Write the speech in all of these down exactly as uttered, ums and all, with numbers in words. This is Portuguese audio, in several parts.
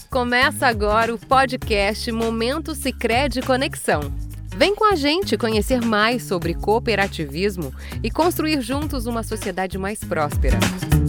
Começa agora o podcast Momento Sicredi Conexão. Vem com a gente conhecer mais sobre cooperativismo e construir juntos uma sociedade mais próspera.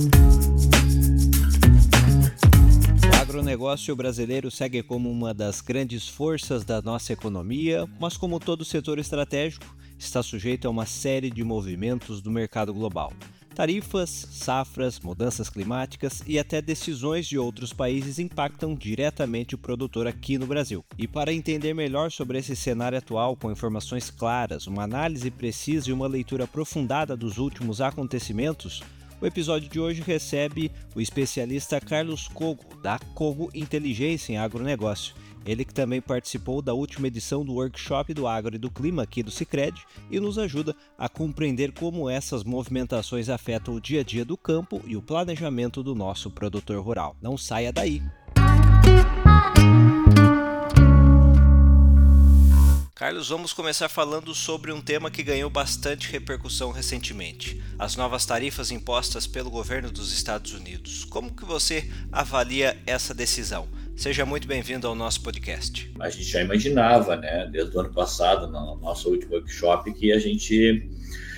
O agronegócio brasileiro segue como uma das grandes forças da nossa economia, mas como todo setor estratégico, está sujeito a uma série de movimentos do mercado global. Tarifas, safras, mudanças climáticas e até decisões de outros países impactam diretamente o produtor aqui no Brasil. E para entender melhor sobre esse cenário atual, com informações claras, uma análise precisa e uma leitura aprofundada dos últimos acontecimentos, o episódio de hoje recebe o especialista Carlos Cogo, da Cogo Inteligência em Agronegócio. Ele que também participou da última edição do Workshop do Agro e do Clima aqui do Sicredi e nos ajuda a compreender como essas movimentações afetam o dia a dia do campo e o planejamento do nosso produtor rural. Não saia daí! Carlos, vamos começar falando sobre um tema que ganhou bastante repercussão recentemente, as novas tarifas impostas pelo governo dos Estados Unidos. Como que você avalia essa decisão? Seja muito bem-vindo ao nosso podcast. A gente já imaginava, né, desde o ano passado, no nosso último workshop, que a gente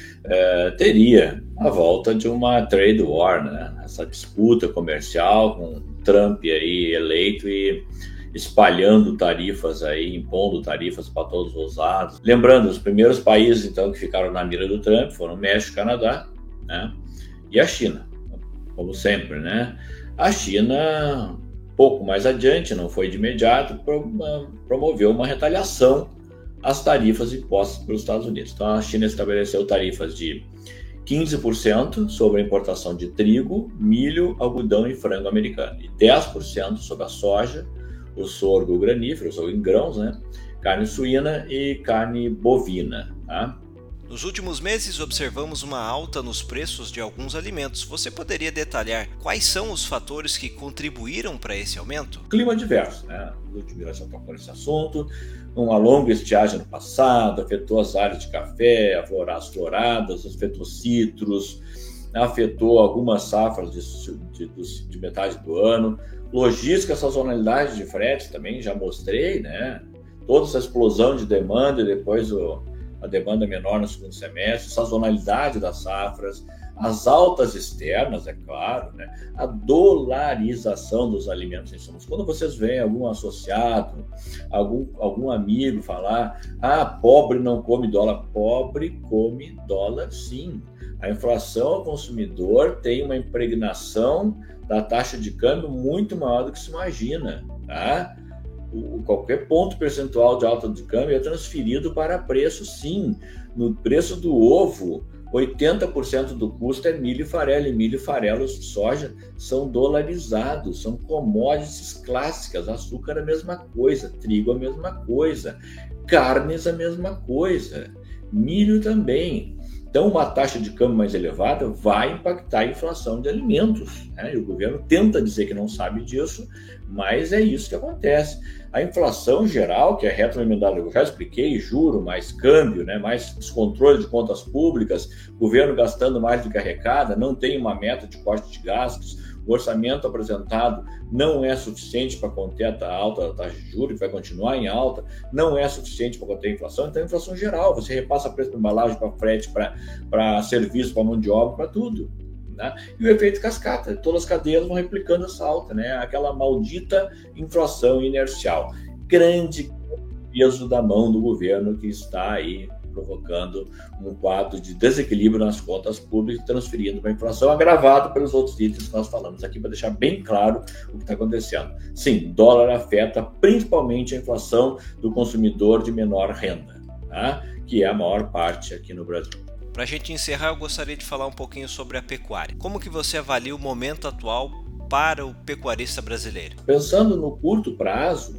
é, teria a volta de uma trade war, né, essa disputa comercial com Trump aí eleito e espalhando tarifas aí, impondo tarifas para todos os lados. Lembrando, os primeiros países então que ficaram na mira do Trump foram o México, Canadá, né, e a China, como sempre, né. A China, pouco mais adiante, não foi de imediato, promoveu uma retaliação às tarifas impostas pelos Estados Unidos. Então a China estabeleceu tarifas de quinze por cento sobre a importação de trigo, milho, algodão e frango americano, e dez por cento sobre a soja, o sorgo granífero, ou em grãos, né? Carne suína e carne bovina. Tá? Nos últimos meses, observamos uma alta nos preços de alguns alimentos. Você poderia detalhar quais são os fatores que contribuíram para esse aumento? Clima diverso, né? O último já tocou nesse assunto. Uma longa estiagem no passado afetou as áreas de café, as floradas, afetou citros, afetou algumas safras de, de, de, de metade do ano. Logística, sazonalidade de frete também, já mostrei, né? Toda essa explosão de demanda e depois o a demanda menor no segundo semestre, sazonalidade das safras, as altas externas, é claro, né? A dolarização dos alimentos e insumos. Quando vocês veem algum associado, algum, algum amigo falar, ah, pobre não come dólar, pobre come dólar sim. A inflação ao consumidor tem uma impregnação da taxa de câmbio muito maior do que se imagina, tá? O, qualquer ponto percentual de alta de câmbio é transferido para preço, sim. No preço do ovo, oitenta por cento do custo é milho e farelo, e milho, farelo e soja são dolarizados, são commodities clássicas, açúcar a mesma coisa, trigo a mesma coisa, carnes a mesma coisa, milho também. Então, uma taxa de câmbio mais elevada vai impactar a inflação de alimentos, né? E o governo tenta dizer que não sabe disso, mas é isso que acontece. A inflação geral, que é retroalimentada, eu já expliquei, juro, mais câmbio, né? Mais descontrole de contas públicas, governo gastando mais do que arrecada, não tem uma meta de corte de gastos, o orçamento apresentado não é suficiente para conter a alta da taxa de juros, que vai continuar em alta, não é suficiente para conter a inflação, então a inflação geral, você repassa preço para embalagem, para frete, para serviço, para mão de obra, para tudo. Né? E o efeito cascata, todas as cadeias vão replicando essa alta, né? Aquela maldita inflação inercial. Grande peso da mão do governo que está aí provocando um quadro de desequilíbrio nas contas públicas, transferindo para a inflação, agravado pelos outros itens que nós falamos aqui, para deixar bem claro o que está acontecendo. Sim, dólar afeta principalmente a inflação do consumidor de menor renda, tá? Que é a maior parte aqui no Brasil. Para a gente encerrar, eu gostaria de falar um pouquinho sobre a pecuária. Como que você avalia o momento atual para o pecuarista brasileiro? Pensando no curto prazo,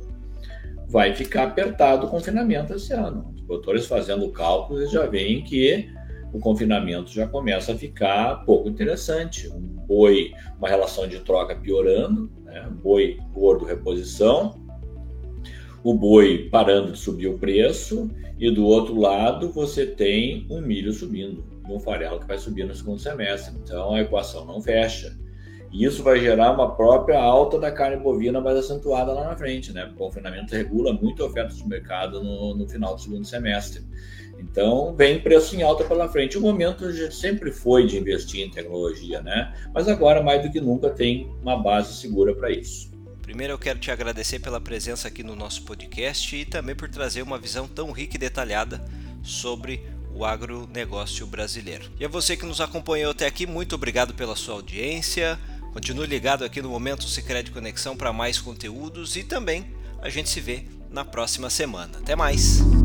vai ficar apertado o confinamento esse ano. Os produtores fazendo cálculos já veem que o confinamento já começa a ficar pouco interessante. Um boi, uma relação de troca piorando, né? Boi gordo reposição, o boi parando de subir o preço, e do outro lado você tem um milho subindo e um farelo que vai subir no segundo semestre. Então a equação não fecha. E isso vai gerar uma própria alta da carne bovina mais acentuada lá na frente, né? O confinamento regula muito a oferta de mercado no, no final do segundo semestre. Então, vem preço em alta pela frente. O momento já sempre foi de investir em tecnologia, né? Mas agora, mais do que nunca, tem uma base segura para isso. Primeiro, eu quero te agradecer pela presença aqui no nosso podcast e também por trazer uma visão tão rica e detalhada sobre o agronegócio brasileiro. E a você que nos acompanhou até aqui, muito obrigado pela sua audiência. Continue ligado aqui no Momento Sicredi Conexão para mais conteúdos e também a gente se vê na próxima semana. Até mais!